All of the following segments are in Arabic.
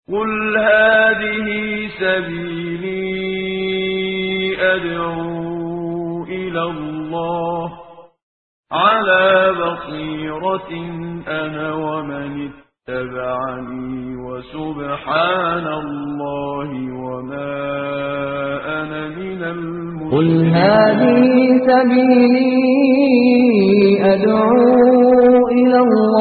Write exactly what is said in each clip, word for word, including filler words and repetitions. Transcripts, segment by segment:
قل هذه سبيلي أدعو إلى الله على بصيرة أنا ومن اتبعني وسبحان الله وما أنا من المشركين. قل هذه سبيلي أدعو إلى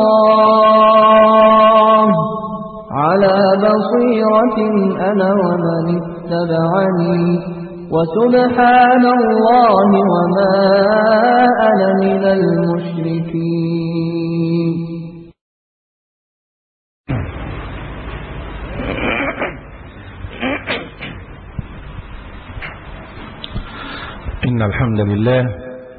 الله على بصيرة أنا ومن اتبعني وسبحان الله وما أنا من المشركين. إن الحمد لله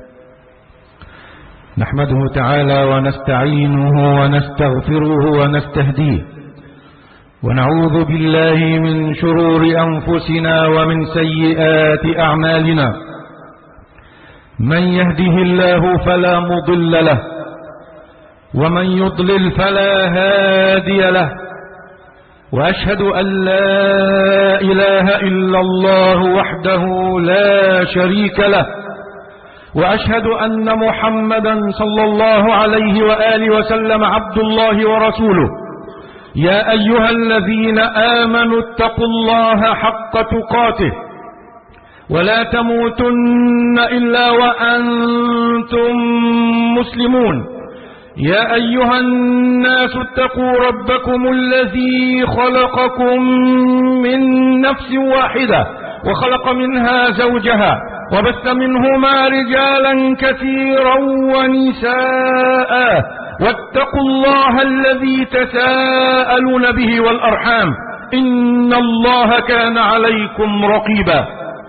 نحمده تعالى ونستعينه ونستغفره ونستهديه ونعوذ بالله من شرور أنفسنا ومن سيئات أعمالنا. من يهده الله فلا مضل له ومن يضلل فلا هادي له، وأشهد أن لا إله إلا الله وحده لا شريك له، وأشهد أن محمدا صلى الله عليه وآله وسلم عبد الله ورسوله. يا أيها الذين آمنوا اتقوا الله حق تقاته ولا تموتن إلا وأنتم مسلمون. يا أيها الناس اتقوا ربكم الذي خلقكم من نفس واحدة وخلق منها زوجها وبث منهما رجالا كثيرا ونساء، واتقوا الله الذي تساءلون به والأرحام إن الله كان عليكم رقيبا.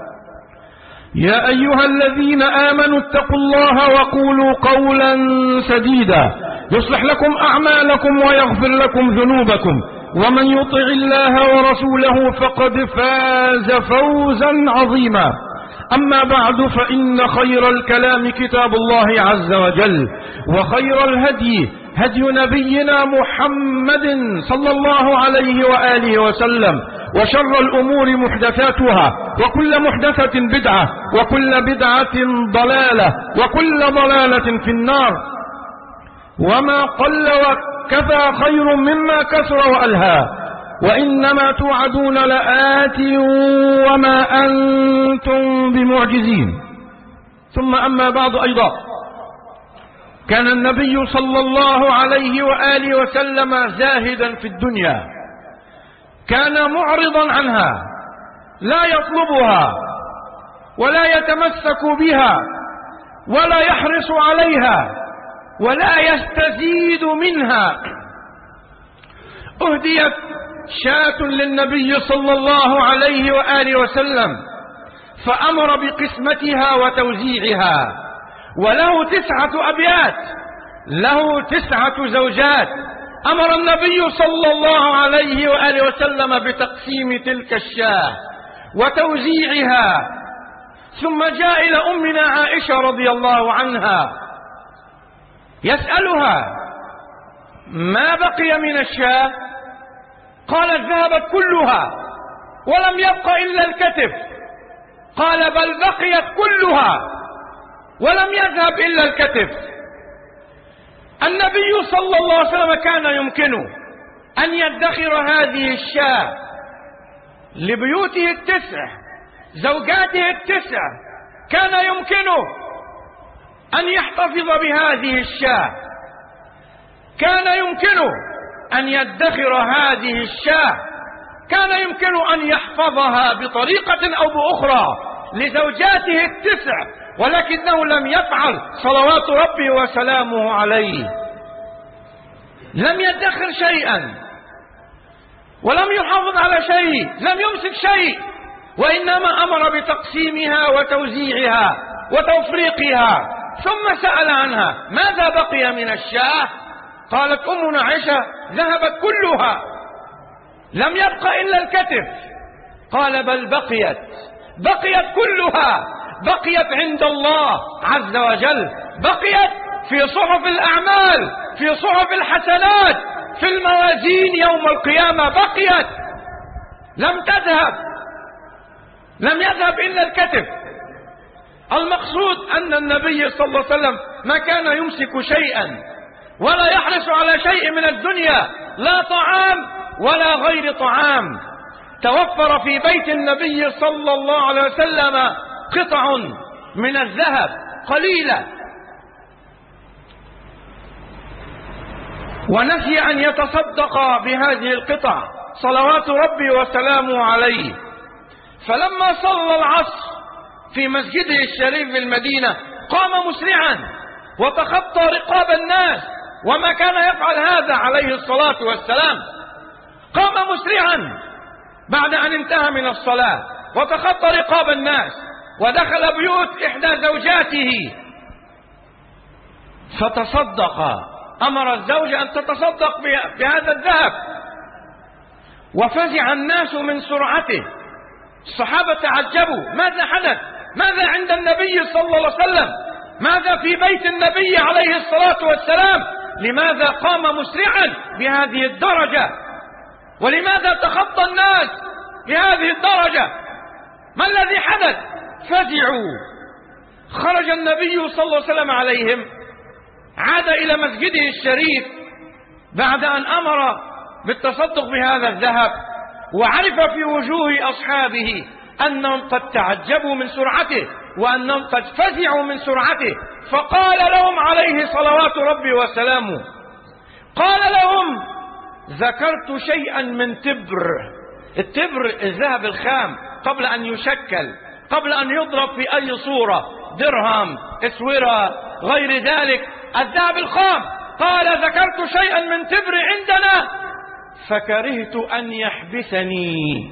يا أيها الذين آمنوا اتقوا الله وقولوا قولا سديدا يصلح لكم أعمالكم ويغفر لكم ذنوبكم، ومن يطع الله ورسوله فقد فاز فوزا عظيما. أما بعد، فإن خير الكلام كتاب الله عز وجل، وخير الهدي هدي نبينا محمد صلى الله عليه وآله وسلم، وشر الأمور محدثاتها، وكل محدثة بدعة، وكل بدعة ضلالة، وكل ضلالة في النار. وما قل وكفى خير مما كثر وألهى، وإنما توعدون لآت وما أنتم بمعجزين. ثم أما بعد، أيضا كان النبي صلى الله عليه وآله وسلم زاهدا في الدنيا، كان معرضا عنها، لا يطلبها ولا يتمسك بها ولا يحرص عليها ولا يستزيد منها. أهديت شاة للنبي صلى الله عليه وآله وسلم فأمر بقسمتها وتوزيعها، وله تسعة أبيات، له تسعة زوجات. أمر النبي صلى الله عليه وآله وسلم بتقسيم تلك الشاة وتوزيعها. ثم جاء إلى أمنا عائشة رضي الله عنها يسألها: ما بقي من الشاة؟ قالت: ذهبت كلها ولم يبق إلا الكتف. قال: بل بقيت كلها ولم يذهب إلا الكتف. النبي صلى الله عليه وسلم كان يمكنه أن يدخر هذه الشاة لبيوته التسع، زوجاته التسع، كان يمكنه أن يحتفظ بهذه الشاة، كان يمكنه أن يدخر هذه الشاة، كان يمكنه أن يحفظها بطريقة أو بأخرى لزوجاته التسع، ولكنه لم يفعل صلوات ربي وسلامه عليه. لم يدخر شيئا ولم يحافظ على شيء، لم يمسك شيء، وإنما أمر بتقسيمها وتوزيعها وتفريقها. ثم سأل عنها: ماذا بقي من الشاة؟ قالت أمنا عائشة: ذهبت كلها لم يبق إلا الكتف. قال: بل بقيت بقيت كلها، بقيت عند الله عز وجل، بقيت في صحف الأعمال، في صحف الحسنات، في الموازين يوم القيامة، بقيت لم تذهب لم يذهب إلا الكتف. المقصود أن النبي صلى الله عليه وسلم ما كان يمسك شيئا ولا يحرص على شيء من الدنيا، لا طعام ولا غير طعام. توفر في بيت النبي صلى الله عليه وسلم قطع من الذهب قليلة، ونسي أن يتصدق بهذه القطع صلوات ربي وسلامه عليه. فلما صلى العصر في مسجده الشريف بالمدينة قام مسرعا وتخطى رقاب الناس، وما كان يفعل هذا عليه الصلاة والسلام. قام مسرعا بعد أن انتهى من الصلاة وتخطى رقاب الناس ودخل بيوت إحدى زوجاته فتصدق. أمر الزوجة أن تتصدق بهذا الذهب، وفزع الناس من سرعته. الصحابة تعجبوا، ماذا حدث؟ ماذا عند النبي صلى الله عليه وسلم؟ ماذا في بيت النبي عليه الصلاة والسلام؟ لماذا قام مسرعا بهذه الدرجة؟ ولماذا تخطى الناس بهذه الدرجة؟ ما الذي حدث؟ فزعوا. خرج النبي صلى الله عليه وسلم عليهم، عاد إلى مسجده الشريف بعد أن أمر بالتصدق بهذا الذهب، وعرف في وجوه أصحابه أنهم قد تعجبوا من سرعته وأنهم قد فزعوا من سرعته، فقال لهم عليه صلوات ربي وسلامه، قال لهم: ذكرت شيئا من تبر. التبر الذهب الخام قبل أن يشكل، قبل أن يضرب في أي صورة، درهم، اسورة، غير ذلك، الذهب الخام. قال: ذكرت شيئا من تبر عندنا فكرهت أن يحبسني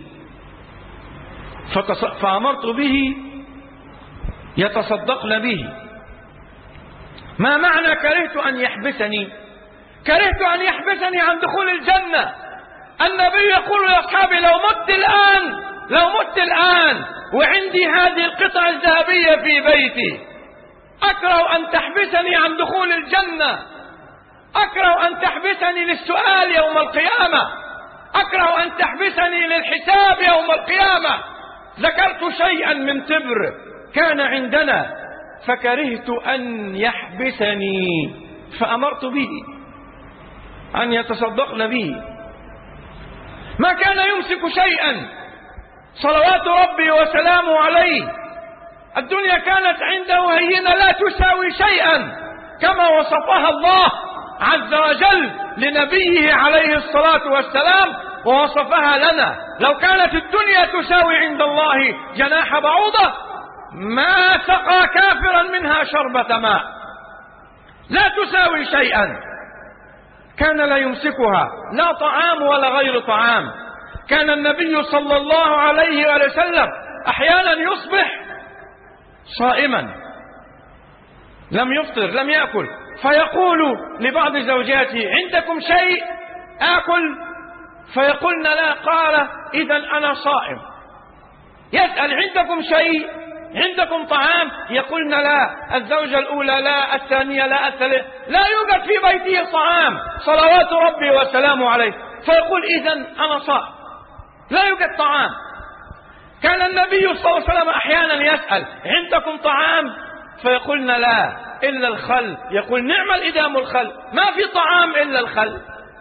فأمرت به يتصدقن به. ما معنى كرهت أن يحبسني؟ كرهت أن يحبسني عن دخول الجنة. النبي يقول لأصحابه: لو مت الآن لو مت الآن وعندي هذه القطعة الذهبية في بيتي، أكره أن تحبسني عن دخول الجنة، أكره أن تحبسني للسؤال يوم القيامة، أكره أن تحبسني للحساب يوم القيامة. ذكرت شيئا من تبر كان عندنا فكرهت أن يحبسني فأمرت به أن يتصدقن به. ما كان يمسك شيئا صلوات ربي وسلامه عليه. الدنيا كانت عنده هينة لا تساوي شيئا، كما وصفها الله عز وجل لنبيه عليه الصلاة والسلام ووصفها لنا. لو كانت الدنيا تساوي عند الله جناح بعوضة ما سقى كافرا منها شربة ماء، لا تساوي شيئا. كان لا يمسكها لا طعام ولا غير طعام. كان النبي صلى الله عليه وسلم أحيانا يصبح صائما لم يفطر لم يأكل، فيقول لبعض زوجاته: عندكم شيء آكل؟ فيقولن لا. قال: إذن أنا صائم. يسأل: عندكم شيء؟ عندكم طعام؟ يقولن لا. الزوجة الأولى لا، الثانية لا، الثالثة لا يوجد في بيته طعام صلوات ربي وسلامه عليه. فيقول: إذن أنا صائم، لا يوجد طعام. كان النبي صلى الله عليه وسلم أحيانا يسأل: عندكم طعام؟ فيقولن لا إلا الخل. يقول: نعم الإدام الخل، ما في طعام إلا الخل.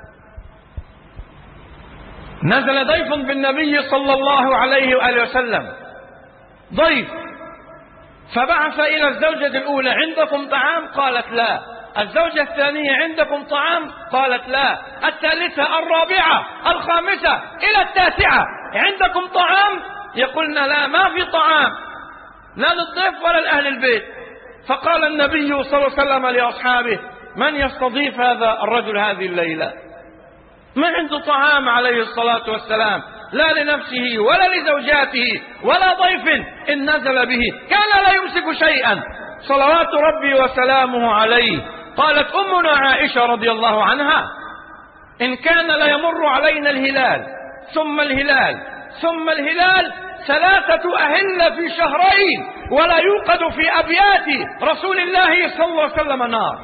نزل ضيف بالنبي صلى الله عليه وآله وسلم، ضيف، فبعث إلى الزوجة الأولى: عندكم طعام؟ قالت لا. الزوجة الثانية: عندكم طعام؟ قالت لا. الثالثة، الرابعة، الخامسة، إلى التاسعة: عندكم طعام؟ يقولنا لا، ما في طعام، لا للضيف ولا لأهل البيت. فقال النبي صلى الله عليه وسلم لأصحابه: من يستضيف هذا الرجل هذه الليلة؟ ما عنده طعام عليه الصلاة والسلام، لا لنفسه ولا لزوجاته ولا ضيف إن نزل به. كان لا يمسك شيئا صلوات ربي وسلامه عليه. قالت أمنا عائشة رضي الله عنها: إن كان ليمر علينا الهلال ثم الهلال ثم الهلال ثلاثة أهل في شهرين ولا يوقد في أبيات رسول الله صلى الله عليه وسلم نار.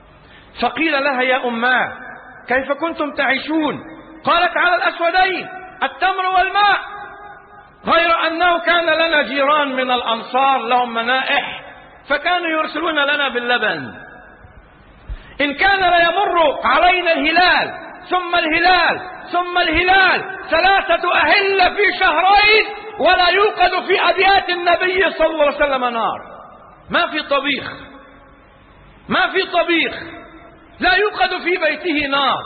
فقيل لها: يا أماه كيف كنتم تعيشون؟ قالت: على الأسودين، التمر والماء، غير أنه كان لنا جيران من الأنصار لهم منائح فكانوا يرسلون لنا باللبن. إن كان ليمر علينا الهلال ثم الهلال ثم الهلال ثلاثة أهلة في شهرين ولا يوقد في أبيات النبي صلى الله عليه وسلم نار. ما في طبيخ، ما في طبيخ، لا يوقد في بيته نار،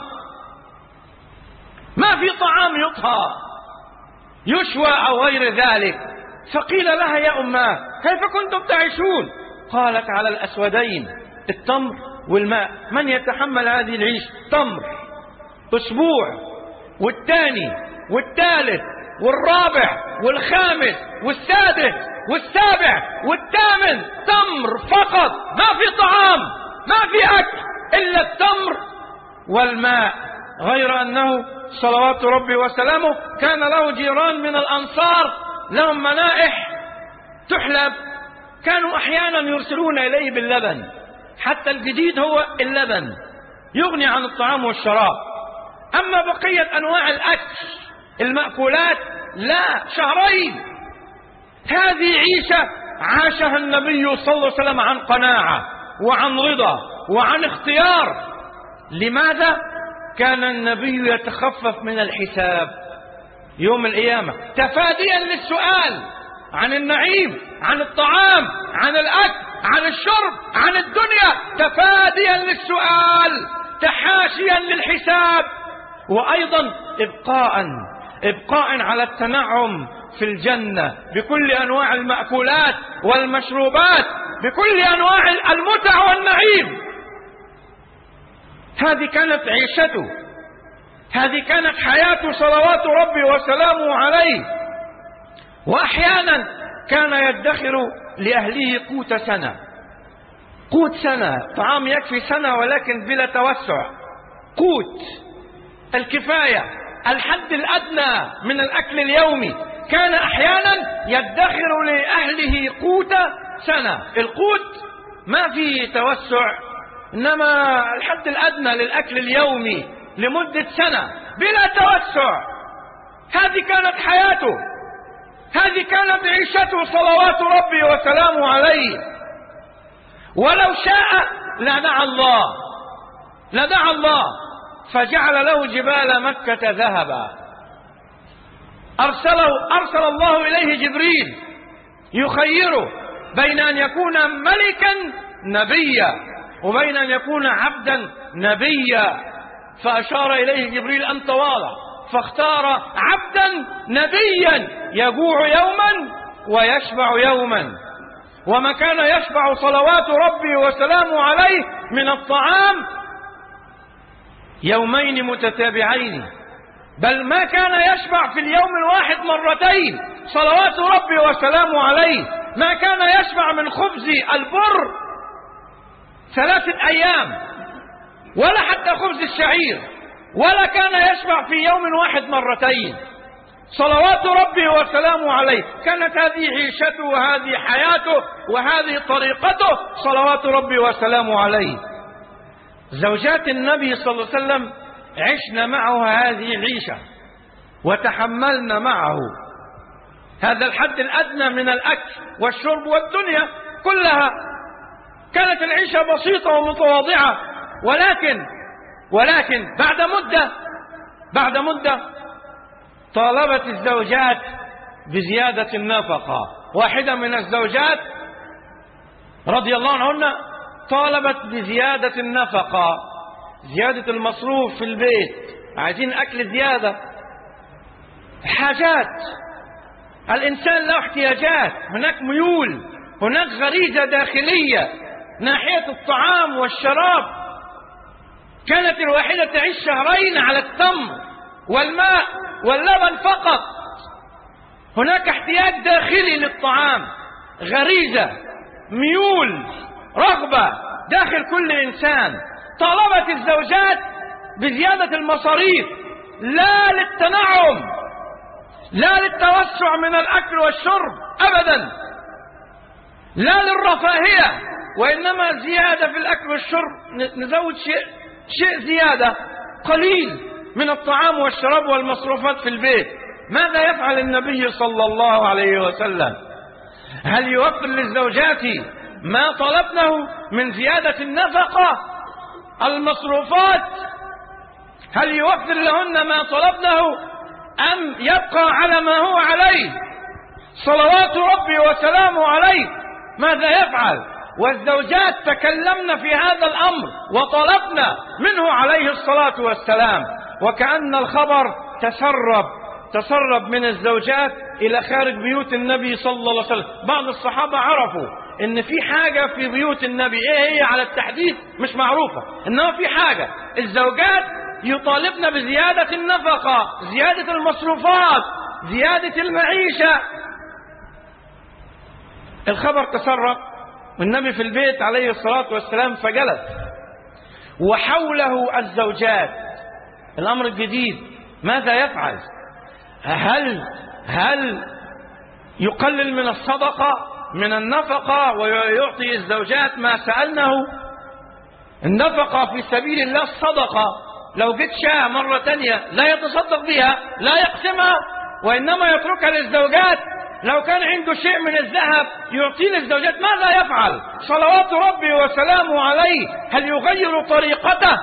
ما في طعام يطهى يشوى أو غير ذلك. فقيل لها يا أماه كيف كنتم تعيشون؟ قالت على الأسودين التمر والماء. من يتحمل هذه العيش؟ تمر أسبوع والثاني والثالث والرابع والخامس والسادس والسابع والثامن تمر فقط، ما في طعام ما في أكل إلا التمر والماء. غير أنه صلوات ربي وسلامه كان له جيران من الأنصار لهم منائح تحلب، كانوا أحيانا يرسلون إليه باللبن. حتى الجديد هو اللبن يغني عن الطعام والشراب. أما بقية أنواع الأكل المأكولات لا، شهرين. هذه عيشة عاشها النبي صلى الله عليه وسلم عن قناعة وعن رضا وعن اختيار. لماذا؟ كان النبي يتخفف من الحساب يوم القيامة تفاديا للسؤال عن النعيم، عن الطعام، عن الأكل، عن الشرب، عن الدنيا، تفاديا للسؤال، تحاشيا للحساب، وأيضا إبقاء إبقاء على التنعم في الجنة بكل أنواع المأكولات والمشروبات، بكل أنواع المتع والنعيم. هذه كانت عيشته، هذه كانت حياته صلوات ربي وسلامه عليه. وأحيانا كان يدخر لأهله قوت سنة، قوت سنة، طعام يكفي سنة ولكن بلا توسع، قوت الكفاية، الحد الأدنى من الأكل اليومي. كان أحيانا يدخر لأهله قوت سنة، القوت ما فيه توسع إنما الحد الأدنى للأكل اليومي لمدة سنة بلا توسع. هذه كانت حياته، هذه كانت عيشته صلوات ربي وسلامه عليه. ولو شاء لدعا الله لدعا الله فجعل له جبال مكة ذهبا. أرسله أرسل الله إليه جبريل يخيره بين أن يكون ملكا نبيا وبين أن يكون عبدا نبيا، فأشار إليه جبريل أن تواضع فاختار عبدا نبيا يجوع يوما ويشبع يوما. وما كان يشبع صلوات ربي وسلامه عليه من الطعام يومين متتابعين، بل ما كان يشبع في اليوم الواحد مرتين صلوات ربي وسلامه عليه. ما كان يشبع من خبز البر ثلاثة أيام ولا حتى خبز الشعير، ولا كان يشبع في يوم واحد مرتين صلوات ربي وسلامه عليه. كانت هذه عيشته وهذه حياته وهذه طريقته صلوات ربي وسلامه عليه. زوجات النبي صلى الله عليه وسلم عشنا معه هذه العيشة وتحملنا معه هذا الحد الأدنى من الأكل والشرب والدنيا كلها. كانت العيشة بسيطة ومتواضعة، ولكن ولكن بعد مدة بعد مدة طالبت الزوجات بزيادة النفقة. واحدة من الزوجات رضي الله عنهن طالبت بزيادة النفقة، زيادة المصروف في البيت، عايزين أكل زيادة، حاجات. الإنسان له احتياجات، هناك ميول، هناك غريزة داخلية ناحية الطعام والشراب. كانت الواحدة تعيش شهرين على التمر والماء واللبن فقط. هناك احتياج داخلي للطعام، غريزة، ميول، رغبة داخل كل إنسان. طالبت الزوجات بزيادة المصاريف، لا للتنعم، لا للتوسع من الأكل والشرب أبدا، لا للرفاهية، وإنما زيادة في الأكل والشرب، نزود شيء شيء زيادة قليل من الطعام والشراب والمصروفات في البيت. ماذا يفعل النبي صلى الله عليه وسلم؟ هل يوفر للزوجات ما طلبنه من زيادة النفقة المصروفات؟ هل يوفر لهن ما طلبنه أم يبقى على ما هو عليه صلوات ربي وسلامه عليه؟ ماذا يفعل؟ والزوجات تكلمن في هذا الأمر وطلبنا منه عليه الصلاة والسلام، وكأن الخبر تسرب تسرب من الزوجات إلى خارج بيوت النبي صلى الله عليه وسلم. بعض الصحابة عرفوا إن في حاجة في بيوت النبي، إيه هي على التحديد مش معروفة، إنما في حاجة الزوجات يطالبن بزيادة النفقة، زيادة المصروفات، زيادة المعيشة. الخبر تسرب والنبي في البيت عليه الصلاة والسلام فجلس وحوله الزوجات. الأمر الجديد ماذا يفعل؟ هل هل يقلل من الصدقة من النفقة ويعطي الزوجات ما سألنه؟ النفقة في سبيل الله الصدقة، لو جت شاة مرة تانية لا يتصدق بها، لا يقسمها، وإنما يتركها للزوجات. لو كان عنده شيء من الذهب يعطيه للزوجات، ماذا يفعل؟ صلوات ربي وسلامه عليه، هل يغير طريقته؟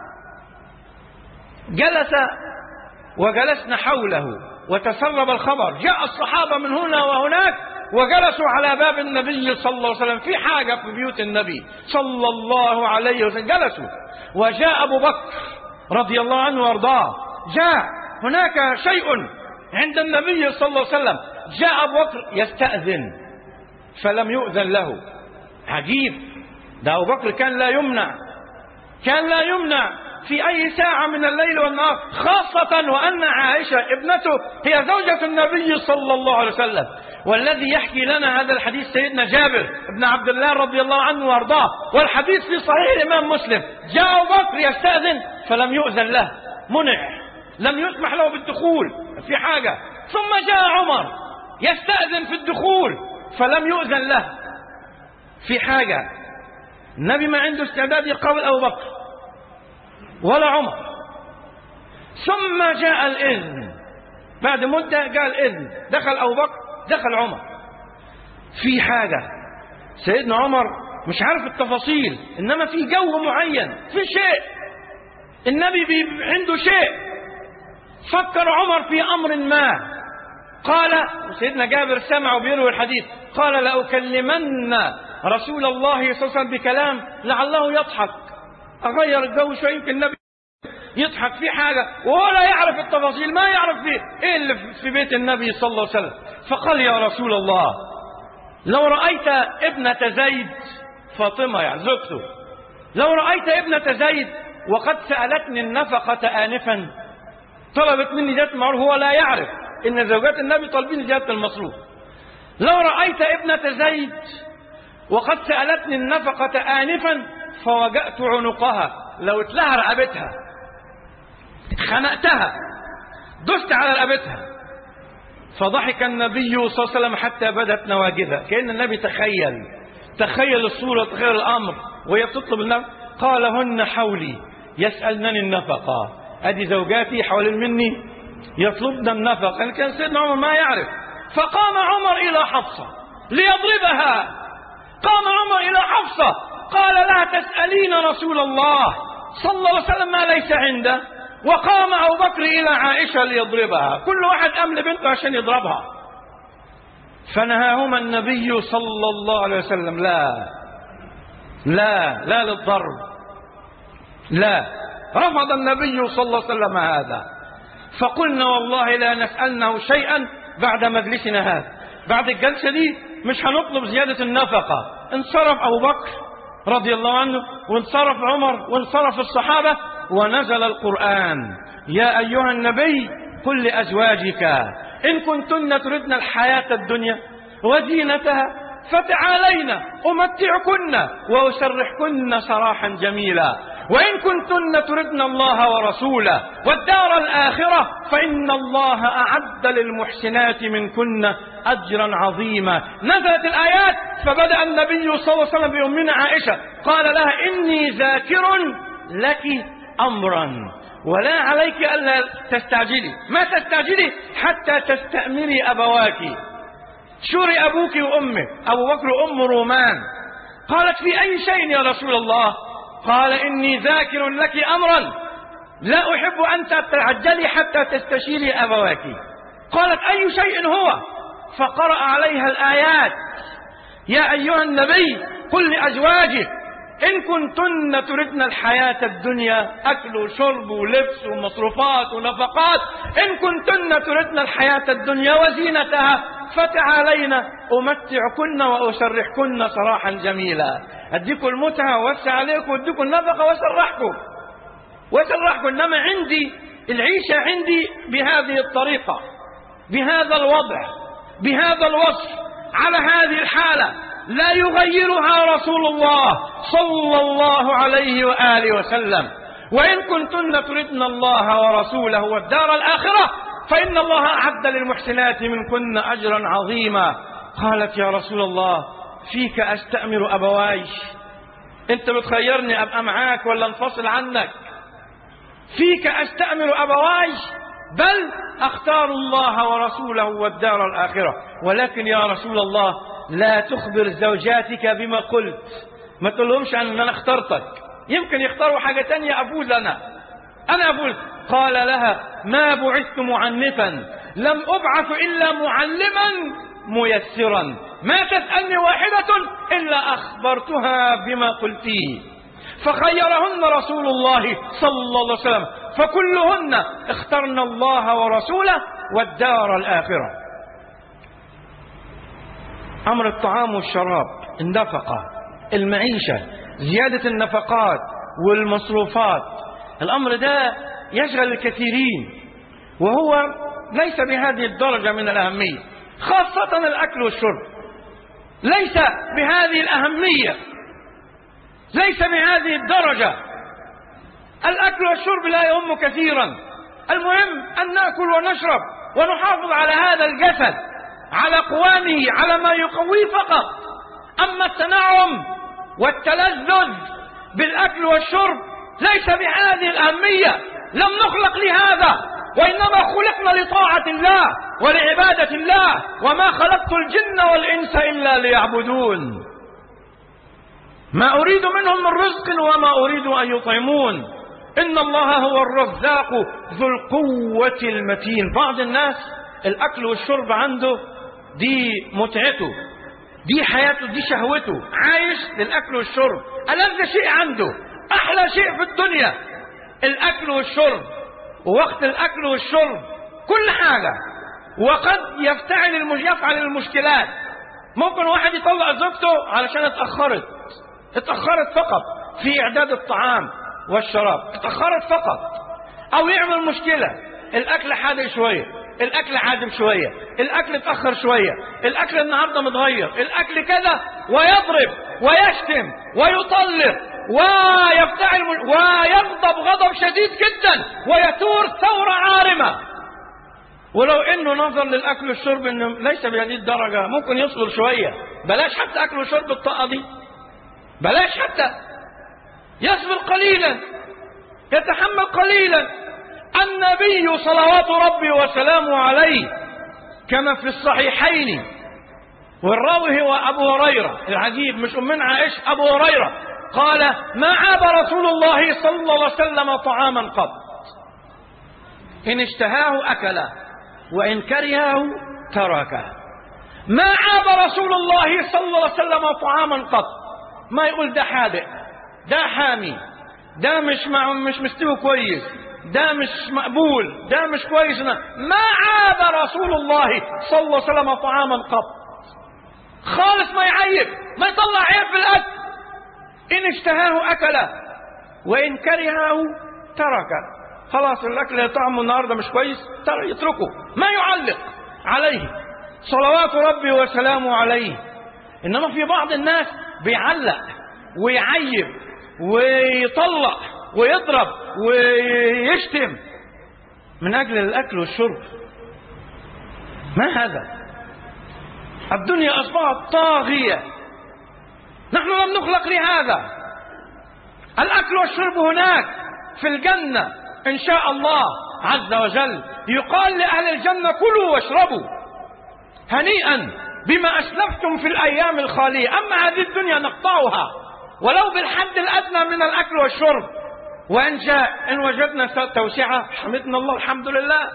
جلس وجلسنا حوله وتسرب الخبر، جاء الصحابة من هنا وهناك وجلسوا على باب النبي صلى الله عليه وسلم، في حاجة في بيوت النبي صلى الله عليه وسلم، جلسوا. وجاء أبو بكر رضي الله عنه وارضاه، جاء هناك شيء عند النبي صلى الله عليه وسلم، جاء أبو بكر يستأذن فلم يؤذن له. عجيب، ده أبو بكر كان لا يمنع كان لا يمنع في أي ساعة من الليل والنهار، خاصة وأن عائشة ابنته هي زوجة النبي صلى الله عليه وسلم. والذي يحكي لنا هذا الحديث سيدنا جابر بن عبد الله رضي الله عنه وارضاه، والحديث في صحيح الإمام مسلم. جاء أبو بكر يستأذن فلم يؤذن له، منع، لم يسمح له بالدخول في حاجة. ثم جاء عمر يستأذن في الدخول فلم يؤذن له في حاجة. النبي ما عنده استعداد يقابل أبو بكر ولا عمر. ثم جاء الإذن، بعد مدة جاء الإذن، دخل أبو بكر دخل عمر في حاجة. سيدنا عمر مش عارف التفاصيل، إنما في جو معين، في شيء النبي عنده شيء. فكر عمر في أمر ما، قال، سيدنا جابر سمع وبيروي الحديث، قال لأكلمن رسول الله صلى الله عليه وسلم بكلام لعله يضحك، أغير الجو شوي يمكن النبي يضحك في حاجة وهو لا يعرف التفاصيل، ما يعرف فيه إيه اللي في بيت النبي صلى الله عليه وسلم. فقال يا رسول الله لو رأيت ابنة زيد، فاطمة يعني زوجته، لو رأيت ابنة زيد وقد سألتني النفقة آنفا، طلبت مني زيادة المعروف، هو لا يعرف إن زوجات النبي طالبين زيادة المصروف. لو رأيت ابنة زيد وقد سألتني النفقة آنفا فوجأت عنقها، لو اتلهى رقبتها، خنقتها، دست على رقبتها. فضحك النبي صلى الله عليه وسلم حتى بدت نواجذه، كأن النبي تخيل تخيل الصورة، تخيل الأمر وهي بتطلب النفقة. قال هن حولي يسألنني النفقة، أدي زوجاتي حوالين مني يطلبن النفقة. يعني كان سيدنا عمر ما يعرف. فقام عمر إلى حفصة ليضربها، قام عمر إلى حفصة قال لها تسألين رسول الله صلى الله عليه وسلم ما ليس عنده. وقام أبو بكر إلى عائشة ليضربها، كل واحد قام لبنته عشان يضربها. فنهاهما النبي صلى الله عليه وسلم، لا لا لا للضرب، لا، رفض النبي صلى الله عليه وسلم هذا. فقلنا والله لا نسألنه شيئا بعد مجلسنا هذا، بعد الجلسة دي مش هنطلب زيادة النفقة. انصرف أبو بكر رضي الله عنه، وانصرف عمر، وانصرف الصحابة، ونزل القرآن: يا أيها النبي قل لأزواجك إن كنتن تردن الحياة الدنيا وزينتها فتعالين أمتعكن وأسرحكن سراحا جميلا، وإن كنتن تردن الله ورسوله والدار الآخرة فإن الله أعد للمحسنات منكن أجرا عظيما. نزلت الآيات، فبدأ النبي صلى الله عليه وسلم بأمنا عائشة، قال لها إني ذاكر لك أمرا ولا عليك ألا تستعجلي. ما تستعجلي حتى تستأمري أبواك. شوري أبوك وأمك، أبو بكر وأم رومان. قالت في أي شيء يا رسول الله؟ قال إني ذاكر لك أمرا لا أحب أن تتعجلي حتى تستشيري أبواك. قالت أي شيء هو؟ فقرأ عليها الآيات: يا أيها النبي قل لأزواجك إن كنتن تردن الحياة الدنيا، أكل وشرب ولبس ومصروفات ونفقات، إن كنتن تردن الحياة الدنيا وزينتها فتعالين أمتعكن وأسرحكن سراحا جميلا. أديكم المتعة ووسع عليكم وأديكم النفقة وأسرحكم وأسرحكم. إنما عندي العيشة عندي بهذه الطريقة، بهذا الوضع، بهذا الوصف، على هذه الحالة لا يغيرها رسول الله صلى الله عليه وآله وسلم. وإن كنتن تردن الله ورسوله والدار الآخرة فإن الله أعد للمحسنات منكن أجرا عظيما. قالت يا رسول الله فيك أستأمر أبواي، أنت بتخيرني أبقى معاك ولا انفصل عنك؟ فيك أستأمر أبواي، بل أختار الله ورسوله والدار الآخرة. ولكن يا رسول الله لا تخبر زوجاتك بما قلت، ما تقولهمش أن أنا اخترتك، يمكن يختاروا حاجة تانية أفوز أنا أنا أفوز. قال لها ما بعثت معنفا، لم أبعث إلا معلما ميسرا، ما تسألني واحدة إلا أخبرتها بما قلتيه. فخيرهن رسول الله صلى الله عليه وسلم، فكلهن اخترن الله ورسوله والدار الآخرة. أمر الطعام والشراب، النفقة، المعيشة، زيادة النفقات والمصروفات، الأمر ده يشغل الكثيرين، وهو ليس بهذه الدرجة من الأهمية، خاصة الأكل والشرب ليس بهذه الأهمية، ليس بهذه الدرجة. الأكل والشرب لا يهم كثيرا، المهم أن نأكل ونشرب ونحافظ على هذا الجسد، على قوامه، على ما يقويه فقط. أما التنعم والتلذذ بالأكل والشرب ليس بهذه الأهمية، لم نخلق لهذا، وإنما خلقنا لطاعة الله ولعبادة الله، وما خلقت الجن والإنس إلا ليعبدون، ما أريد منهم من رزق وما أريد أن يطعمون، إن الله هو الرزاق ذو القوة المتين. بعض الناس الأكل والشرب عنده دي متعته، دي حياته، دي شهوته، عايش للأكل والشرب، ألذ شيء عنده، أحلى شيء في الدنيا الأكل والشرب، ووقت الأكل والشرب كل حاجة. وقد يفتعل المج... يفعل المشكلات. ممكن واحد يطلق زوجته علشان اتأخرت اتأخرت فقط في إعداد الطعام والشراب، اتأخرت فقط، أو يعمل مشكلة، الأكل حادق شوية، الأكل عادم شوية، الأكل اتأخر شوية، الأكل النهاردة متغير، الأكل كذا، ويضرب ويشتم ويطلق ويفتعل ويغضب غضب شديد جدا ويثور ثورة عارمة. ولو انه نظر للاكل والشرب انه ليس بهذه الدرجة ممكن يصبر شوية، بلاش حتى اكل وشرب الطاقة دي، بلاش حتى، يصبر قليلا، يتحمل قليلا. النبي صلوات ربي وسلامه عليه كما في الصحيحين، والراوي هو ابو هريرة، العجيب مش أمنا عائشة، ابو هريرة قال ما عاب رسول الله صلى الله عليه وسلم طعاما قط، إن اشتهاه أكله وإن كرهه تركه. ما عاب رسول الله صلى الله عليه وسلم طعاما قط، ما يقول ده حادق، ده حامي، ده مش مع مش مستوي كويس، ده مش مقبول، ده مش كويس. ما عاب رسول الله صلى الله عليه وسلم طعاما قط خالص، ما يعيب، ما يطلع عيب في الأكل. إن اشتهاه أكله وإن كرهه تركه. خلاص الأكل طعمه النهاردة مش كويس، ترى يتركه، ما يعلق عليه صلوات ربي وسلامه عليه. إنما في بعض الناس بيعلق ويعيب ويطلق ويضرب ويشتم من أجل الأكل والشرب. ما هذا؟ الدنيا أصبحت طاغية، نحن لم نخلق لهذا. الأكل والشرب هناك في الجنة إن شاء الله عز وجل يقال لأهل الجنة كلوا واشربوا هنيئا بما أسلفتم في الأيام الخالية، أما هذه الدنيا نقطعها ولو بالحد الأدنى من الأكل والشرب، وإن جاء إن وجدنا توسعة حمدنا الله الحمد لله،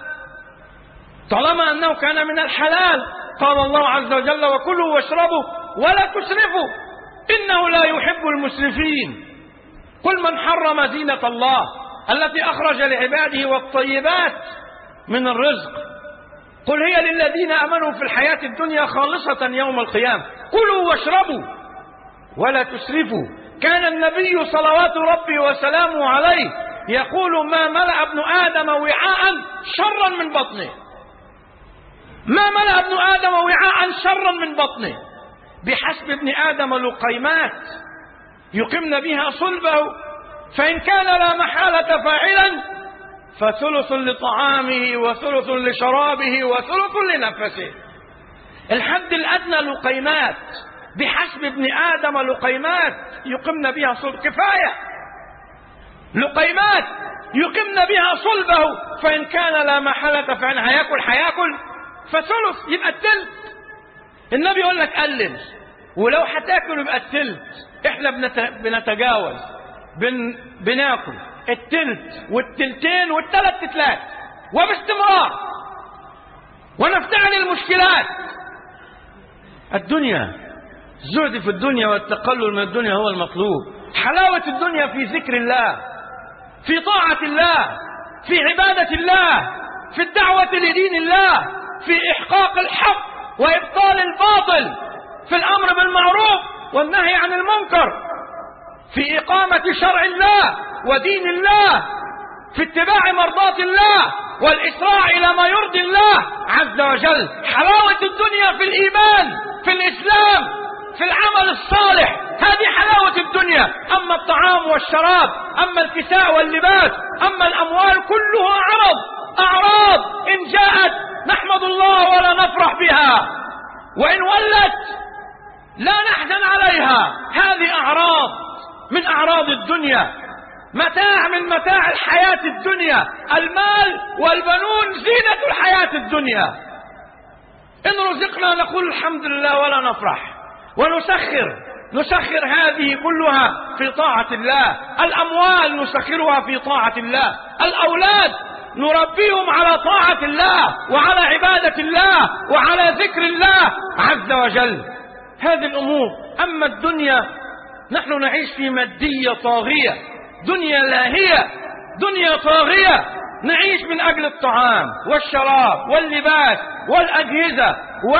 طالما أنه كان من الحلال. قال الله عز وجل وكلوا واشربوا ولا تسرفوا إنه لا يحب المسرفين. قل من حرم زينة الله التي أخرج لعباده والطيبات من الرزق، قل هي للذين آمنوا في الحياة الدنيا خالصة يوم القيامة. كلوا واشربوا ولا تسرفوا. كان النبي صلوات ربي وسلامه عليه يقول ما ملأ ابن آدم وعاء شرا من بطنه، ما ملأ ابن آدم وعاء شرا من بطنه، بحسب ابن آدم لقيمات يقمن بها صلبه، فإن كان لا محالة فاعلا فثلث لطعامه وثلث لشرابه وثلث لنفسه. الحد الأدنى لقيمات، بحسب ابن آدم لقيمات يقمن بها صلب، كفاية لقيمات يقمن بها صلبه، فإن كان لا محالة فإن هياكل هياكل فثلث يبقى التلت. النبي يقول لك قلل، ولو هتاكل يبقى التلت. احنا بنتجاوز، بن... بناكل التلت والتلتين والتلت تلات وباستمرار ونفتعل المشكلات. الدنيا، الزهد في الدنيا والتقلل من الدنيا هو المطلوب. حلاوة الدنيا في ذكر الله، في طاعة الله، في عبادة الله، في الدعوة لدين الله، في إحقاق الحق وإبطال الباطل، في الأمر بالمعروف والنهي عن المنكر، في إقامة شرع الله ودين الله، في اتباع مرضات الله والإسراع إلى ما يرضي الله عز وجل. حلاوة الدنيا في الإيمان، في الإسلام، في العمل الصالح، هذه حلاوة الدنيا. أما الطعام والشراب، أما الكساء واللباس، أما الأموال كلها عرض، أعراض إن جاءت نحمد الله ولا نفرح بها، وإن ولت لا نحزن عليها. هذه أعراض من أعراض الدنيا، متاع من متاع الحياة الدنيا. المال والبنون زينة الحياة الدنيا. إن رزقنا نقول الحمد لله ولا نفرح، ونسخر نسخر هذه كلها في طاعة الله. الأموال نسخرها في طاعة الله، الأولاد نربيهم على طاعة الله وعلى عبادة الله وعلى ذكر الله عز وجل. هذه الأمور. أما الدنيا نحن نعيش في مادية طاغية، دنيا لاهية، دنيا طاغية، نعيش من أجل الطعام والشراب واللباس والأجهزة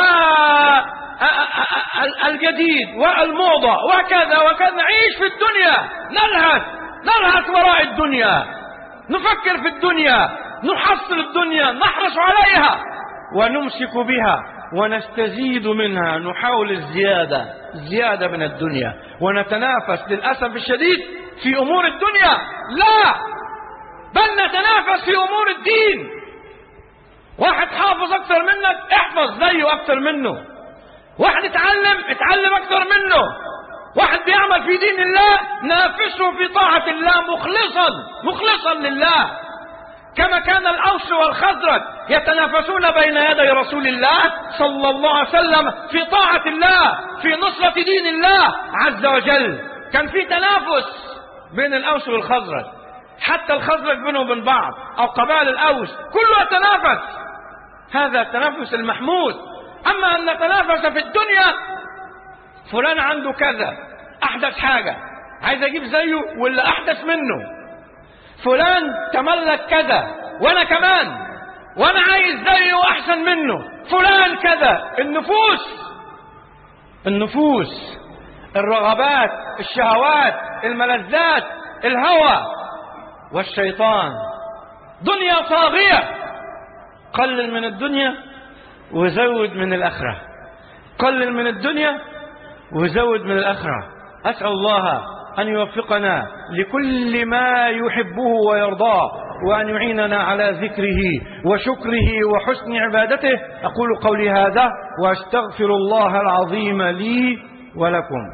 والجديد والموضة وكذا وكذا. نعيش في الدنيا، نلهث نلهث وراء الدنيا، نفكر في الدنيا، نحصل الدنيا، نحرص عليها ونمسك بها ونستزيد منها، نحاول الزيادة الزيادة من الدنيا، ونتنافس للأسف الشديد في أمور الدنيا. لا، بل نتنافس في أمور الدين. واحد حافظ أكثر منك، احفظ زيه أكثر منه. واحد اتعلم اتعلم أكثر منه. واحد بيعمل في دين الله، نافسه في طاعة الله مخلصا مخلصا لله، كما كان الأوس والخزرج يتنافسون بين يدي رسول الله صلى الله عليه وسلم في طاعة الله، في نصرة دين الله عز وجل. كان في تنافس بين الأوس والخزرج، حتى الخزرج بينهم وبين بعض أو قبائل الأوس كله يتنافس. هذا التنافس المحمود. أما أن نتنافس في الدنيا، فلان عنده كذا، أحدث حاجة عايز أجيب زيه ولا أحدث منه، فلان تملك كذا وأنا كمان، وأنا عايز زيه وأحسن منه، فلان كذا. النفوس النفوس الرغبات، الشهوات، الملذات، الهوى والشيطان، دنيا طاغية. قلل من الدنيا وزود من الآخرة، قلل من الدنيا وزود من الآخرة. أسأل الله أن يوفقنا لكل ما يحبه ويرضاه، وأن يعيننا على ذكره وشكره وحسن عبادته. أقول قولي هذا وأستغفر الله العظيم لي ولكم.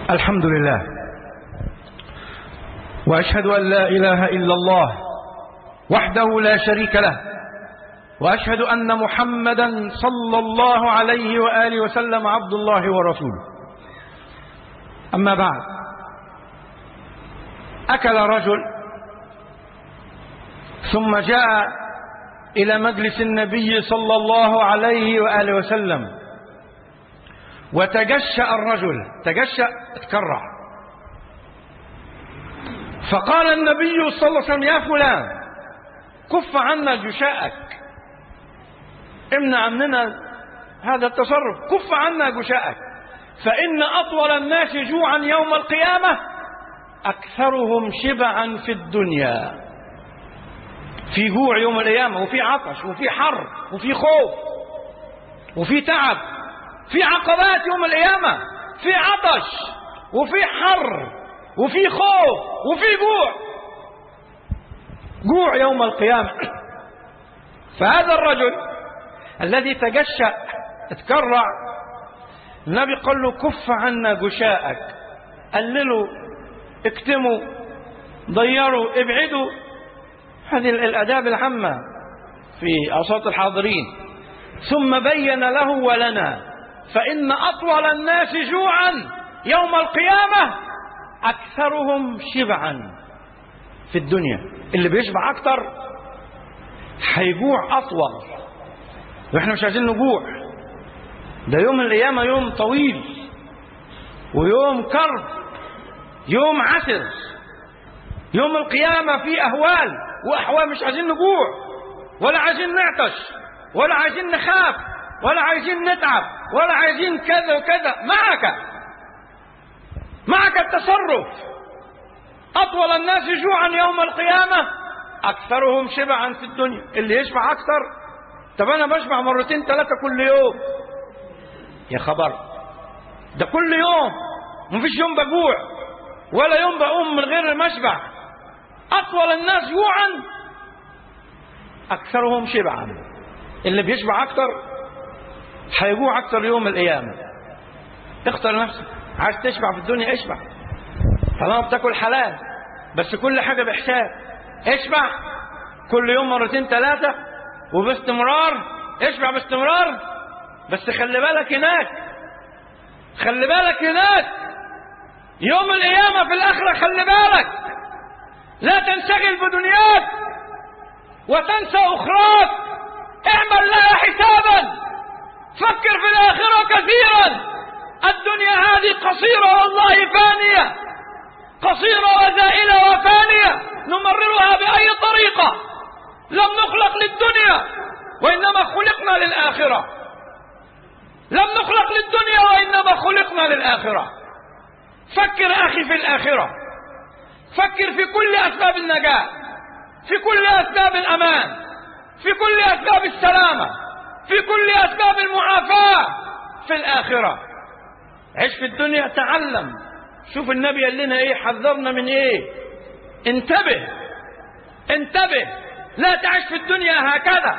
الحمد لله، وأشهد أن لا إله إلا الله وحده لا شريك له، وأشهد أن محمدا صلى الله عليه وآله وسلم عبد الله ورسوله. أما بعد، أكل رجل ثم جاء إلى مجلس النبي صلى الله عليه وآله وسلم، وتجشأ الرجل، تجشأ اتكرع، فقال النبي صلى الله عليه وسلم: يا فلان، كف عنا جشاءك، امنع عننا هذا التصرف، كف عنا جشاءك، فإن أطول الناس جوعا يوم القيامة أكثرهم شبعا في الدنيا. في جوع يوم القيامة، وفي عطش، وفي حر، وفي خوف، وفي تعب، في عقبات يوم القيامة، في عطش، وفي حر، وفي خوف، وفي جوع، جوع يوم القيامة. فهذا الرجل الذي تجشأ اتكرع، النبي قال له: كف عنا جشاءك، قللوا، اكتموا، ضيروا، ابعدوا. هذه الآداب العامة في أوساط الحاضرين. ثم بين له ولنا: فإن أطول الناس جوعا يوم القيامة أكثرهم شبعا في الدنيا. اللي بيشبع أكتر هيجوع أطول، وإحنا مش عايزين نجوع. ده يوم القيامة يوم طويل، ويوم كرب، يوم عسر. يوم القيامة فيه أهوال وأحوال، مش عايزين نجوع، ولا عايزين نعطش، ولا عايزين نخاف، ولا عايزين نتعب، ولا عايزين كذا وكذا. معك معك التصرف. أطول الناس جوعا يوم القيامة أكثرهم شبعا في الدنيا. اللي يشبع أكثر. طب أنا بشبع مرتين ثلاثة كل يوم، يا خبر، ده كل يوم، مفيش يوم بجوع ولا يوم بقوم من غير المشبع. أطول الناس جوعا أكثرهم شبعا. اللي بيشبع أكثر هيجوع أكثر يوم القيامة. اختار نفسك، عايز تشبع في الدنيا اشبع، طالما بتاكل حلال، بس كل حاجة بحساب. اشبع كل يوم مرتين ثلاثة وباستمرار، اشبع باستمرار. بس خلي بالك هناك، خلي بالك هناك يوم القيامة في الآخرة. خلي بالك، لا تنشغل بدنياك وتنسى أخراك. اعمل لها حسابا، فكر في الآخرة كثيرا. الدنيا هذه قصيرة والله فانية، قصيرة وزائلة وفانية، نمررها بأي طريقة. لم نخلق للدنيا وإنما خلقنا للآخرة. لم نخلق للدنيا وإنما خلقنا للآخرة. فكر أخي في الآخرة، فكر في كل أسباب النجاة، في كل أسباب الأمان، في كل أسباب السلامة، في كل أسباب المعافاة في الآخرة. عيش في الدنيا، تعلم. شوف النبي قال لنا ايه، حذرنا من ايه. انتبه انتبه، لا تعيش في الدنيا هكذا.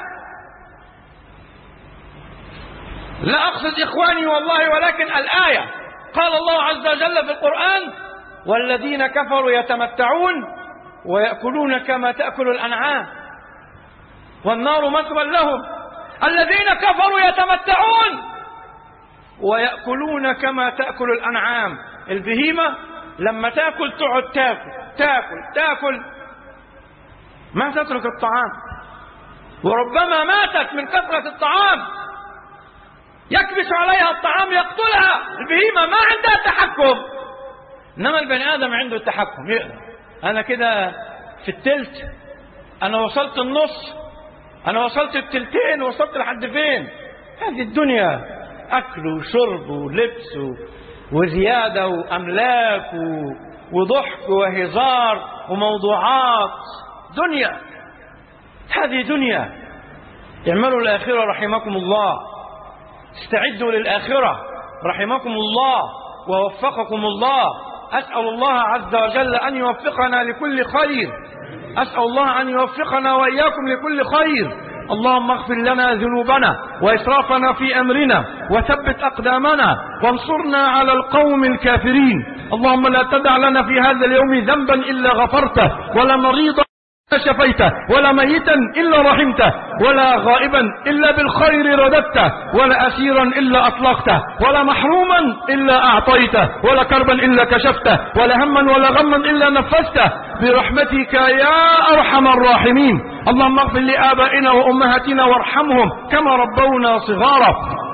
لا أقصد إخواني والله، ولكن الآية قال الله عز وجل في القرآن: والذين كفروا يتمتعون ويأكلون كما تأكل الأنعام والنار مثوى لهم. الذين كفروا يتمتعون ويأكلون كما تأكل الأنعام. البهيمة لما تأكل تقعد تأكل تأكل تأكل، ما تترك الطعام، وربما ماتت من كثرة الطعام، يكبس عليها الطعام يقتلها. البهيمة ما عندها تحكم، إنما البني آدم عنده التحكم. يقدر أنا كده في التلت، أنا وصلت النص، أنا وصلت التلتين، وصلت لحد فين. هذه الدنيا أكل وشرب ولبس وزيادة وأملاك وضحك وهزار وموضوعات. دنيا، هذه دنيا. اعملوا الآخرة رحمكم الله، استعدوا للآخرة رحمكم الله ووفقكم الله. أسأل الله عز وجل أن يوفقنا لكل خير، أسأل الله أن يوفقنا وإياكم لكل خير. اللهم اغفر لنا ذنوبنا وإسرافنا في أمرنا وثبت أقدامنا وانصرنا على القوم الكافرين. اللهم لا تدع لنا في هذا اليوم ذنبا إلا غفرته، ولا مريضا شفيته، ولا ميتا إلا رحمته، ولا غائبا إلا بالخير رددته، ولا أسيرا إلا أطلقته، ولا محروما إلا أعطيته، ولا كربا إلا كشفته، ولا هما ولا غما إلا نفسته، برحمتك يا أرحم الراحمين. اللهم اغفر لآبائنا وأمهاتنا وارحمهم كما ربونا صغارا.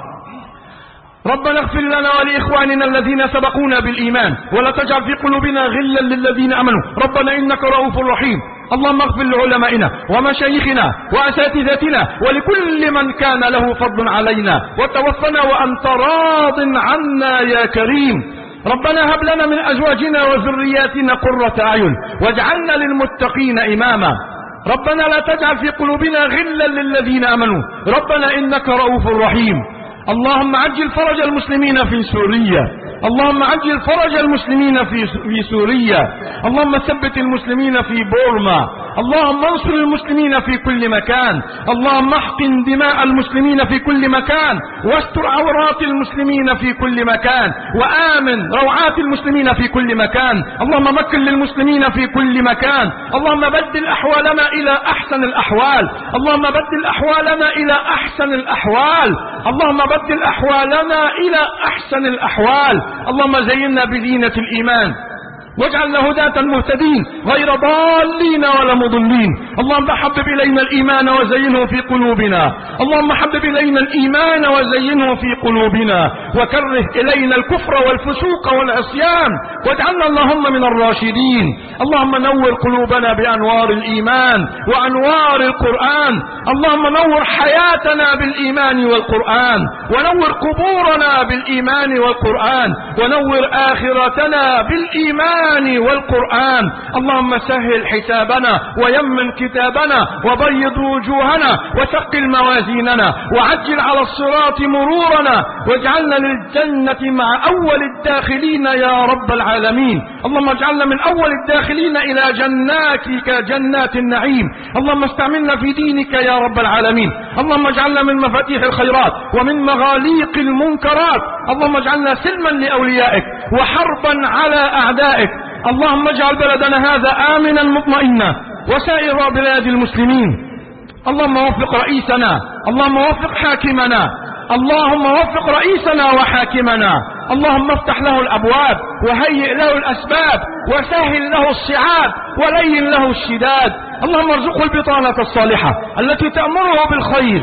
ربنا اغفر لنا ولإخواننا الذين سبقونا بالإيمان، ولا تجعل في قلوبنا غلا للذين آمنوا ربنا إنك رؤوف رحيم. اللهم اغفر لعلمائنا ومشايخنا وأساتذتنا ولكل من كان له فضل علينا، وتوفنا وأنت راض عنا يا كريم. ربنا هب لنا من أزواجنا وذرياتنا قرة أعين واجعلنا للمتقين إماما. ربنا لا تجعل في قلوبنا غلا للذين آمنوا ربنا إنك رؤوف رحيم. اللهم عجل فرج المسلمين في سوريا، اللهم عجل فرج المسلمين في في سوريا، اللهم ثبت المسلمين في بورما، اللهم انصر المسلمين في كل مكان، اللهم احقن دماء المسلمين في كل مكان، واستر عورات المسلمين في كل مكان، وآمن روعات المسلمين في كل مكان. اللهم مكن للمسلمين في كل مكان. اللهم بدل أحوالنا إلى أحسن الأحوال، اللهم بدل أحوالنا إلى أحسن الأحوال، اللهم بدل أحوالنا إلى أحسن الأحوال. اللهم زينا بزينة الإيمان واجعلنا هداة مهتدين غير ضالين ولا مضلين. اللهم حبب إلينا الإيمان وزينه في قلوبنا، اللهم حبب إلينا الإيمان وزينه في قلوبنا، وكره إلينا الكفر والفسوق والعصيان، واجعلنا اللهم من الراشدين. اللهم نور قلوبنا بأنوار الإيمان وأنوار القرآن، اللهم نور حياتنا بالإيمان والقرآن، ونور قبورنا بالإيمان والقرآن، ونور آخرتنا بالإيمان والقرآن. اللهم سهل حسابنا ويمن كتابنا وبيض وجوهنا وثقل موازيننا وعجل على الصراط مرورنا، واجعلنا للجنة مع أول الداخلين يا رب العالمين. اللهم اجعلنا من أول الداخلين إلى جناتك جنات النعيم. اللهم استعملنا في دينك يا رب العالمين. اللهم اجعلنا من مفاتيح الخيرات ومن مغاليق المنكرات. اللهم اجعلنا سلما لأوليائك وحربا على أعدائك. اللهم اجعل بلدنا هذا آمنا مطمئنا وسائر بلاد المسلمين. اللهم وفق رئيسنا، اللهم وفق حاكمنا، اللهم وفق رئيسنا وحاكمنا. اللهم افتح له الأبواب وهيئ له الأسباب وسهل له الصعاب ولين له الشداد. اللهم ارزقه البطانة الصالحة التي تأمره بالخير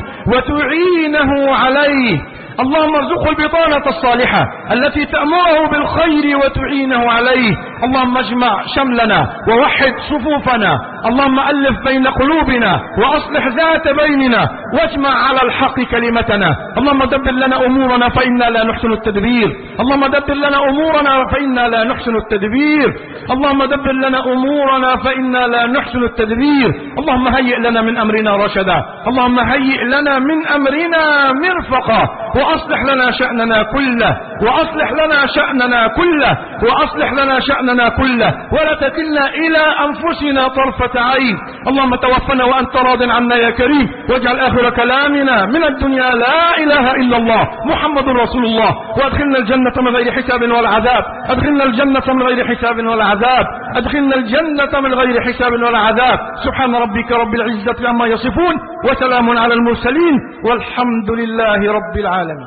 وتعينه عليه. اللهم ارزقه البطانة الصالحة التي تأمره بالخير وتعينه عليه. اللهم اجمع شملنا ووحد صفوفنا، اللهم ألف بين قلوبنا وأصلح ذات بيننا واجمع على الحق كلمتنا. اللهم دبر لنا أمورنا فإنا لا نحسن التدبير، اللهم دبر لنا أمورنا فإنا لا نحسن التدبير، اللهم دبر لنا أمورنا فإنا لا نحسن التدبير. اللهم هيئ لنا من أمرنا رشدا، اللهم هيئ لنا من أمرنا مرفقا، وأصلح لنا شأننا كله، وأصلح لنا شأننا كله، وأصلح لنا شأننا كله، ولا تكلنا إلى أنفسنا طرفة عين. اللهم توفنا وأنت راض عنا يا كريم، واجعل آخر كلامنا من الدنيا لا إله إلا الله محمد رسول الله، وأدخلنا الجنة من غير حساب ولا عذاب، أدخلنا الجنة من غير حساب ولا عذاب، أدخلنا الجنة من غير حساب ولا عذاب. سبحان ربك رب العزة عما يصفون، وسلام على المرسلين، والحمد لله رب العالمين.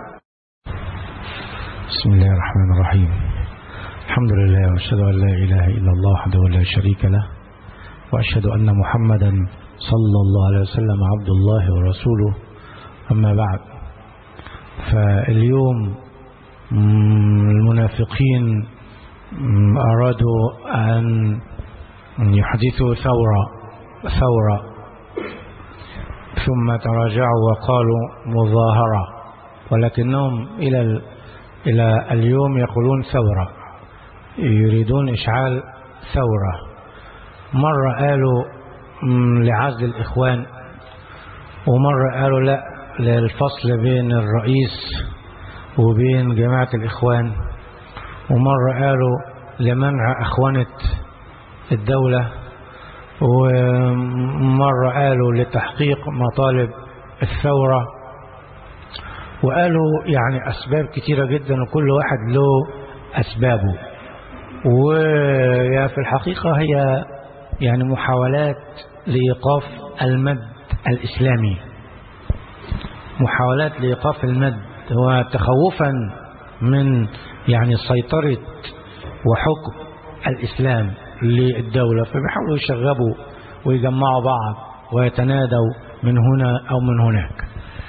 بسم الله الرحمن الرحيم. الحمد لله، وأشهد أن لا إله إلا الله وحده لا شريك له، وأشهد أن محمدا صلى الله عليه وسلم عبد الله ورسوله. أما بعد، فاليوم المنافقين أرادوا أن يحدثوا ثورة ثورة ثم تراجعوا وقالوا مظاهرة، ولكنهم إلى إلى اليوم يقولون ثورة، يريدون إشعال ثورة. مرة قالوا لعزل الإخوان، ومرة قالوا لا للفصل بين الرئيس وبين جماعة الإخوان، ومرة قالوا لمنع أخوانة الدولة، ومرة قالوا لتحقيق مطالب الثورة، وقالوا يعني أسباب كتيرة جدا وكل واحد له أسبابه، وفي الحقيقة هي يعني محاولات لإيقاف المد الإسلامي، محاولات لإيقاف المد وتخوفا من يعني سيطرة وحكم الإسلام للدولة، فبيحاولوا يشغبوا ويجمعوا بعض ويتنادوا من هنا أو من هناك.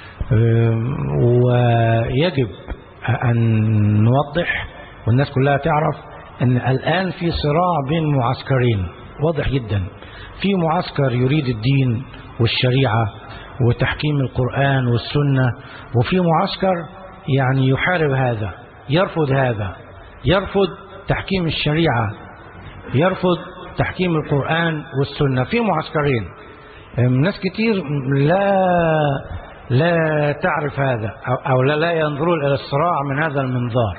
ويجب أن نوضح والناس كلها تعرف أن الآن في صراع بين معسكرين واضح جدا، في معسكر يريد الدين والشريعة وتحكيم القرآن والسنة، وفي معسكر يعني يحارب هذا، يرفض هذا، يرفض تحكيم الشريعة، يرفض تحكيم القرآن والسنة. في معسكرين، ناس كتير لا لا تعرف هذا أو لا, لا ينظرون إلى الصراع من هذا المنظار،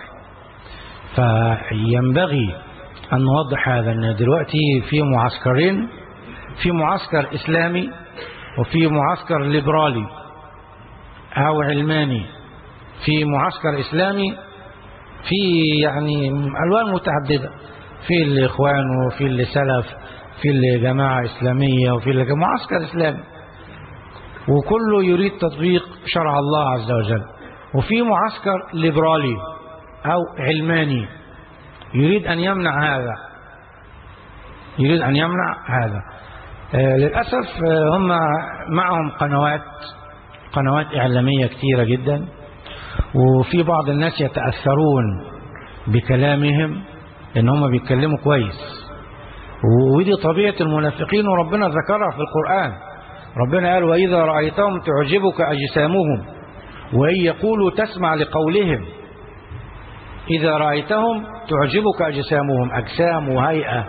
فينبغي أن نوضح هذا، أن دلوقتي في معسكرين، في معسكر إسلامي وفي معسكر ليبرالي أو علماني. في معسكر إسلامي في يعني ألوان متعددة، في الإخوان وفي اللي سلف، في اللي جماعة إسلامية، وفي اللي معسكر إسلامي، وكله يريد تطبيق شرع الله عز وجل. وفي معسكر ليبرالي أو علماني يريد أن يمنع هذا، يريد أن يمنع هذا. آه للأسف آه هم معهم قنوات قنوات إعلامية كثيرة جدا، وفي بعض الناس يتأثرون بكلامهم إن هم بيتكلموا كويس، ودي طبيعة المنافقين، وربنا ذكرها في القرآن. ربنا قال: وإذا رأيتهم تعجبك أجسامهم وإن يقولوا تسمع لقولهم. إذا رأيتهم تعجبك أجسامهم، أجسام وهيئة،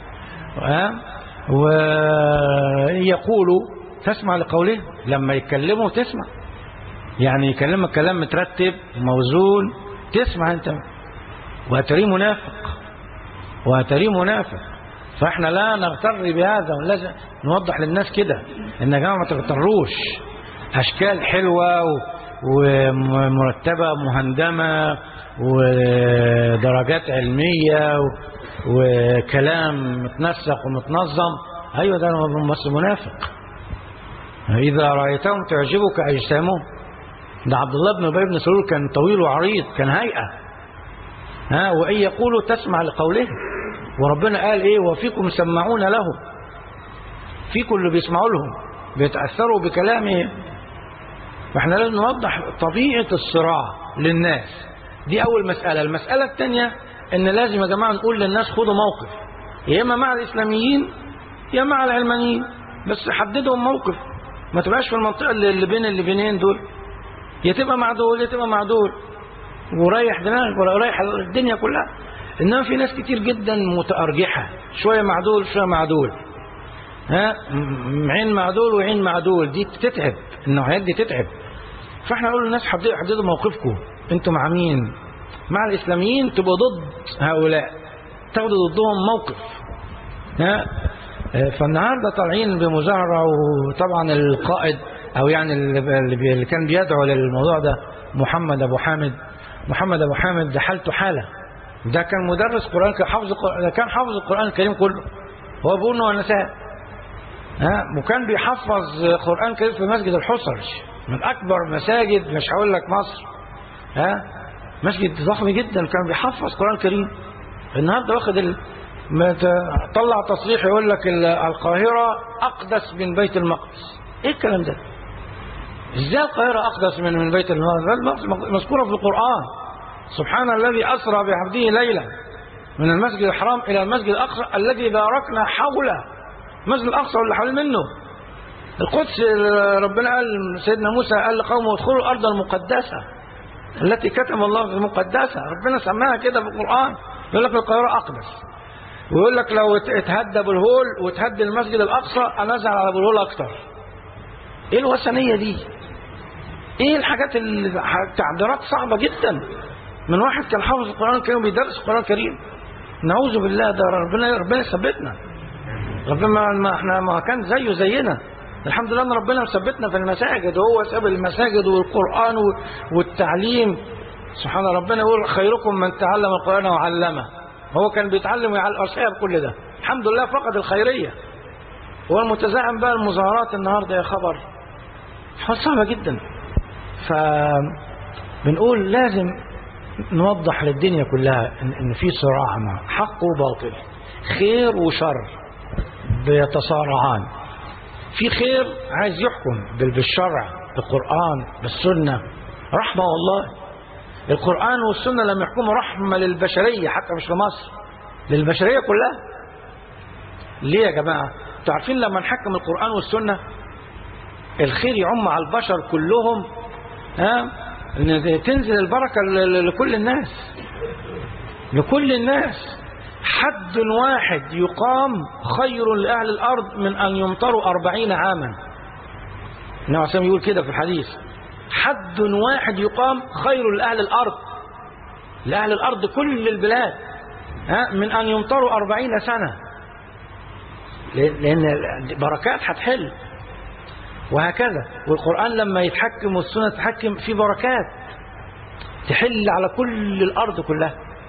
وإن يقولوا تسمع لقولهم، لما يتكلموا تسمع، يعني يكلمك كلام مترتب موزون تسمع أنت، وأتريه منافق، وأتريه منافق. فإحنا لا نغتر بهذا، ولازم نوضح للناس كده إن يا جماعة ما تغتروش. أشكال حلوة ومرتبة مهندمة ودرجات علمية وكلام متنسق ومتنظم، أيوة ده بس منافق. إذا رأيتهم تعجبك أجسامهم، ده عبد الله بن أبي بن سلول كان طويل وعريض، كان هيئة، ها وإن يقولوا تسمع لقوله. وربنا قال إيه؟ وفيكم سمعون لهم، فيكم اللي بيسمعوا لهم بيتأثروا بكلامهم. فإحنا لازم نوضح طبيعة الصراع للناس، دي أول مسألة. المسألة الثانية إن لازم يا جماعة نقول للناس خدوا موقف، يا إما مع الإسلاميين يا مع العلمانيين، بس حددهم موقف، ما تبقاش في المنطقة اللي بين اللي بينين دول، يا تبقى مع دول يا تبقى مع دول، وريح دماغك ولا ريح الدنيا كلها. إنما في ناس كتير جدا متأرجحة، شوية مع دول شوية مع دول، ها عين مع دول وعين مع دول، دي تتعب، النوعيات دي تتعب. فاحنا نقول للناس حددوا حددوا موقفكم، انتوا مع مين؟ مع الإسلاميين تبقوا ضد هؤلاء، تاخدوا ضدهم موقف. ها فالنهارده طالعين بمظاهرة، وطبعا القائد او يعني اللي كان بيدعو للموضوع ده محمد ابو حامد، محمد ابو حامد ده حالته حالة، ده كان مدرس قرآن، كان حافظ ده كان حافظ القرآن الكريم كله، هو بيقول انه نساه، ها وكان بيحفظ قرآن كريم في مسجد الحصرج، من اكبر مساجد مش هقول لك مصر، ها مسجد ضخم جدا، كان بيحفظ قرآن كريم. النهارده واخد ال... طلع تصريح يقول لك القاهرة اقدس من بيت المقدس. ايه الكلام ده؟ ازاي القاهرة اقدس من من بيت المقدس؟ مذكورة في القرآن، سبحان الذي اسرى بعبده ليلا من المسجد الحرام الى المسجد الاقصى الذي باركنا حوله. المسجد الاقصى واللي حوالين منه القدس، ربنا قال سيدنا موسى قال لقومه ادخلوا الارض المقدسه التي كتب الله في المقدسه، ربنا سماها كده في القرآن. يقول لك القاهرة اقدس، ويقول لك لو اتهدى ابو الهول وتهدى المسجد الاقصى انا ازعل على ابو الهول اكتر. ايه الوثنيه دي؟ ايه الحاجات اللي تعبيرات صعبه جدا من واحد كان حافظ القرآن الكريم وبيدرس القرآن الكريم. نعوذ بالله، ده ربنا ربنا يثبتنا، ربنا ما احنا ما كان زيه زينا، الحمد لله ان ربنا مثبتنا في المساجد، وهو ساب المساجد والقرآن والتعليم. سبحان ربنا يقول خيركم من تعلم القرآن وعلمه. هو كان بيتعلم ويعلم كل ده. الحمد لله فقد الخيرية. هو المتزعم بقى المظاهرات النهاردة يا خبر حاجة صعبة جدا. فبنقول لازم نوضح للدنيا كلها ان في صراع مع حق وباطل، خير وشر بيتصارعان. في خير عايز يحكم بالشرع بالقرآن بالسنة، رحمة والله. القرآن والسنة لم يحكموا رحمة للبشرية، حتى مش لمصر، للبشرية كلها. ليه يا جماعة؟ انتوا عارفين لما نحكم القرآن والسنة الخير يعم على البشر كلهم، ها، ان تنزل البركة لكل الناس، لكل الناس. حد واحد يقام خير لأهل الأرض من أن يمطروا أربعين عاما. النبي عليه الصلاة يقول كده في الحديث، حد واحد يقام خير لأهل الأرض، لأهل الأرض كل البلاد، ها، من أن يمطروا أربعين سنة، لأن بركات هتحل. وهكذا والقرآن لما يتحكم والسنة تتحكم في بركات تحل على كل الأرض كلها.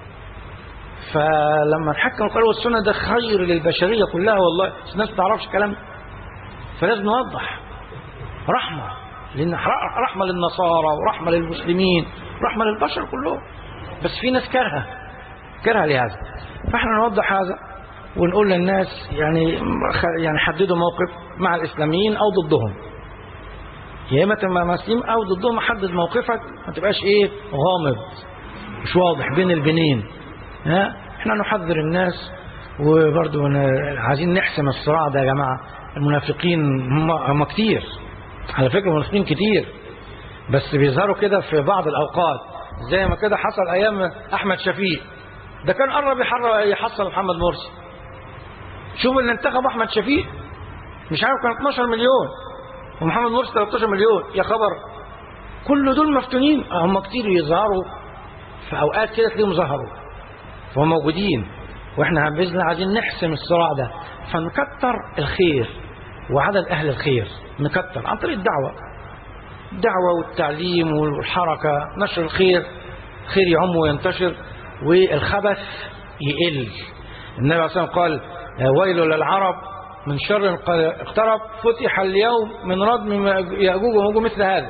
فلما نحكم القرآن والسنة ده خير للبشرية كلها والله. الناس ما تعرفش الكلام، فلازم نوضح. رحمة، لأن رحمة للنصارى ورحمة للمسلمين، رحمة للبشر كلهم. بس في ناس كرهة كرهة لهذا. فاحنا نوضح هذا ونقول للناس يعني يعني حددوا موقف مع الإسلاميين أو ضدهم، يا إما تبقى مسلم أو ضدهم. حدد موقفك، ما تبقاش إيه غامض مش واضح بين البنين. ها، احنا نحذر الناس. وبرضو عايزين نحسم الصراع ده يا جماعة. المنافقين هم, هم كتير على فكرة، المنافقين كتير، بس بيظهروا كده في بعض الأوقات، زي ما كده حصل أيام أحمد شفيق. ده كان قرب يحصل محمد مرسي. شوفوا اللي انتخب أحمد شفيق مش عارف كان اثناشر مليون ومحمد مرسي ثلاثة عشر مليون. يا خبر، كل دول مفتونين. هم كتير يظهروا في أوقات كده تلاقيهم ظهروا، فهم موجودين. واحنا بإذن الله عايزين نحسم الصراع ده، فنكتر الخير وعدد أهل الخير، نكتر عن طريق الدعوة الدعوة والتعليم والحركة، نشر الخير، خير يعم وينتشر والخبث يقل. النبي عليه الصلاة والسلام قال ويل للعرب من شر اقترب فتح اليوم من ردم يأجوج ومأجوج مثل هذا.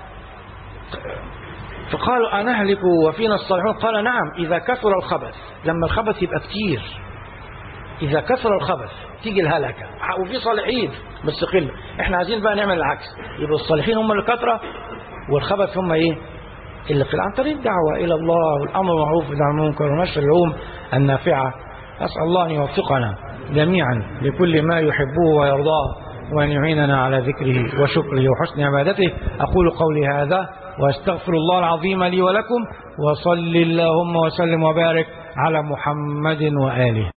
فقالوا أنهلك وفينا الصالحون؟ قال نعم إذا كثر الخبث. لما الخبث يبقى كتير، إذا كثر الخبث تيجي الهلكة. وفي صالحين بس قلة. احنا عايزين بقى نعمل العكس، يبقى الصالحين هم اللي كثرة والخبث هم ايه اللي قلة، عن طريق الدعوة إلى الله والأمر بالمعروف والنهي عن المنكر ونشر العلوم النافعة. أسأل الله أن يوفقنا جميعا لكل ما يحبه ويرضاه، وأن يعيننا على ذكره وشكره وحسن عبادته. أقول قولي هذا وأستغفر الله العظيم لي ولكم، وصل اللهم وسلم وبارك على محمد وآله.